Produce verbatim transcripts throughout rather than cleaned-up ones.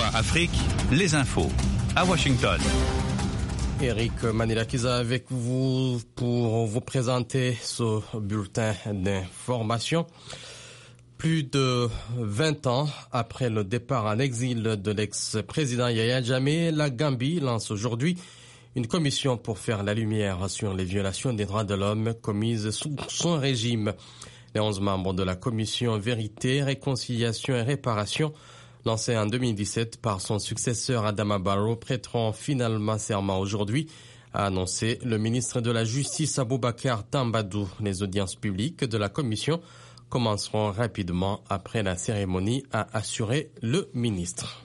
Afrique, les infos à Washington. Eric Manilakiza avec vous pour vous présenter ce bulletin d'information. Plus de vingt ans après le départ en exil de l'ex-président Yahya Jammeh, la Gambie lance aujourd'hui une commission pour faire la lumière sur les violations des droits de l'homme commises sous son régime. Les onze membres de la commission Vérité, Réconciliation et Réparation, lancée en deux mille dix-sept par son successeur Adama Barrow, prêteront finalement serment aujourd'hui, a annoncé le ministre de la Justice Aboubakar Tambadou. Les audiences publiques de la commission commenceront rapidement après la cérémonie, a assuré le ministre.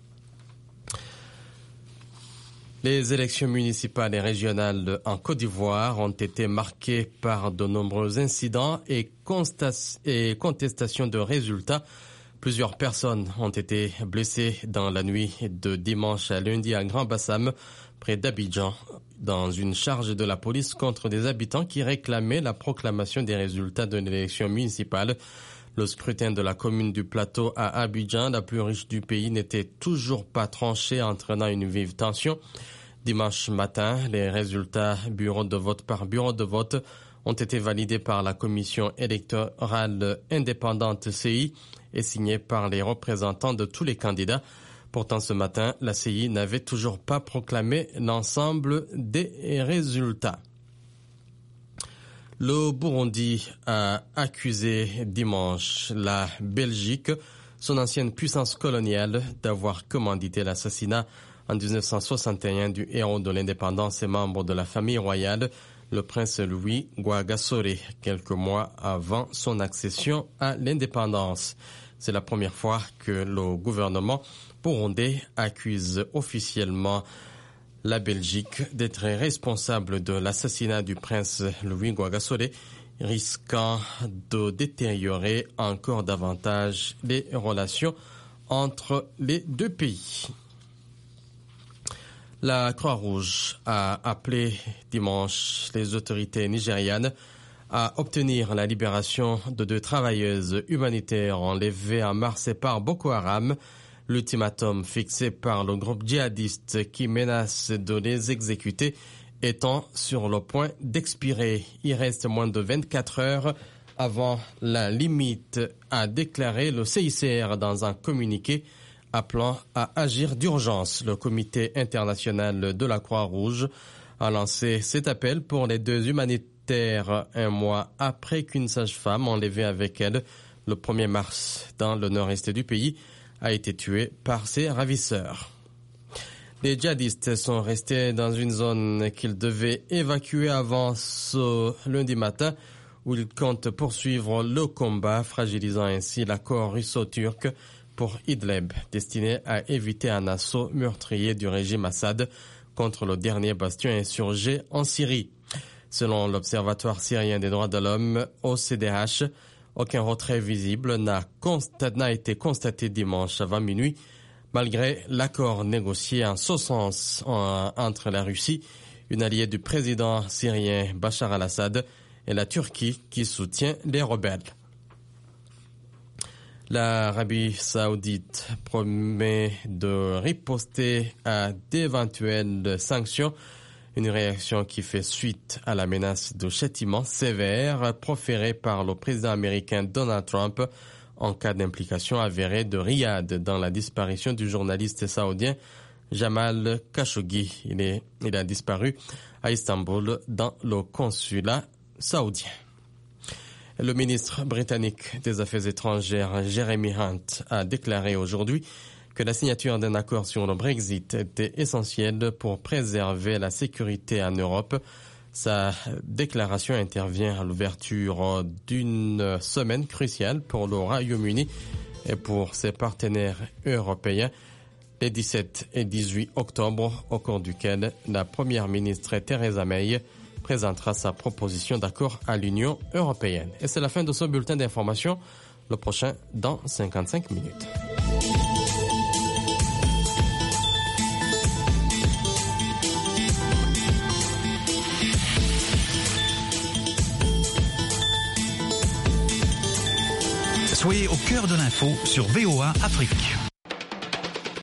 Les élections municipales et régionales en Côte d'Ivoire ont été marquées par de nombreux incidents et, constat- et contestations de résultats. Plusieurs personnes ont été blessées dans la nuit de dimanche à lundi à Grand-Bassam, près d'Abidjan, dans une charge de la police contre des habitants qui réclamaient la proclamation des résultats de l'élection municipale. Le scrutin de la commune du Plateau à Abidjan, la plus riche du pays, n'était toujours pas tranché, entraînant une vive tension. Dimanche matin, les résultats bureau de vote par bureau de vote ont été validés par la commission électorale indépendante C I et signés par les représentants de tous les candidats. Pourtant, ce matin, la C I n'avait toujours pas proclamé l'ensemble des résultats. Le Burundi a accusé dimanche la Belgique, son ancienne puissance coloniale, d'avoir commandité l'assassinat en dix-neuf cent soixante et un du héros de l'indépendance et membre de la famille royale, le prince Louis Rwagasore, quelques mois avant son accession à l'indépendance. C'est la première fois que le gouvernement burundais accuse officiellement la Belgique d'être responsable de l'assassinat du prince Louis Rwagasore, risquant de détériorer encore davantage les relations entre les deux pays. La Croix-Rouge a appelé dimanche les autorités nigérianes à obtenir la libération de deux travailleuses humanitaires enlevées en mars par Boko Haram. L'ultimatum fixé par le groupe djihadiste qui menace de les exécuter étant sur le point d'expirer. Il reste moins de vingt-quatre heures avant la limite, a déclaré le C I C R dans un communiqué appelant à agir d'urgence. Le comité international de la Croix-Rouge a lancé cet appel pour les deux humanitaires un mois après qu'une sage-femme enlevée avec elle le premier mars dans le nord-est du pays a été tuée par ses ravisseurs. Les djihadistes sont restés dans une zone qu'ils devaient évacuer avant ce lundi matin où ils comptent poursuivre le combat, fragilisant ainsi l'accord russo-turc pour Idlib, destiné à éviter un assaut meurtrier du régime Assad contre le dernier bastion insurgé en Syrie. Selon l'Observatoire syrien des droits de l'homme, O C D H, aucun retrait visible n'a, constat, n'a été constaté dimanche avant minuit, malgré l'accord négocié en ce sens en, entre la Russie, une alliée du président syrien Bachar al-Assad, et la Turquie qui soutient les rebelles. L'Arabie saoudite promet de riposter à d'éventuelles sanctions, une réaction qui fait suite à la menace de châtiment sévère proférée par le président américain Donald Trump en cas d'implication avérée de Riyad dans la disparition du journaliste saoudien Jamal Khashoggi. Il, est, il a disparu à Istanbul dans le consulat saoudien. Le ministre britannique des Affaires étrangères, Jeremy Hunt, a déclaré aujourd'hui que la signature d'un accord sur le Brexit était essentielle pour préserver la sécurité en Europe. Sa déclaration intervient à l'ouverture d'une semaine cruciale pour le Royaume-Uni et pour ses partenaires européens, les dix-sept et dix-huit octobre, au cours duquel la première ministre Theresa May présentera sa proposition d'accord à l'Union européenne. Et c'est la fin de ce bulletin d'information. Le prochain dans cinquante-cinq minutes. Soyez au cœur de l'info sur V O A Afrique.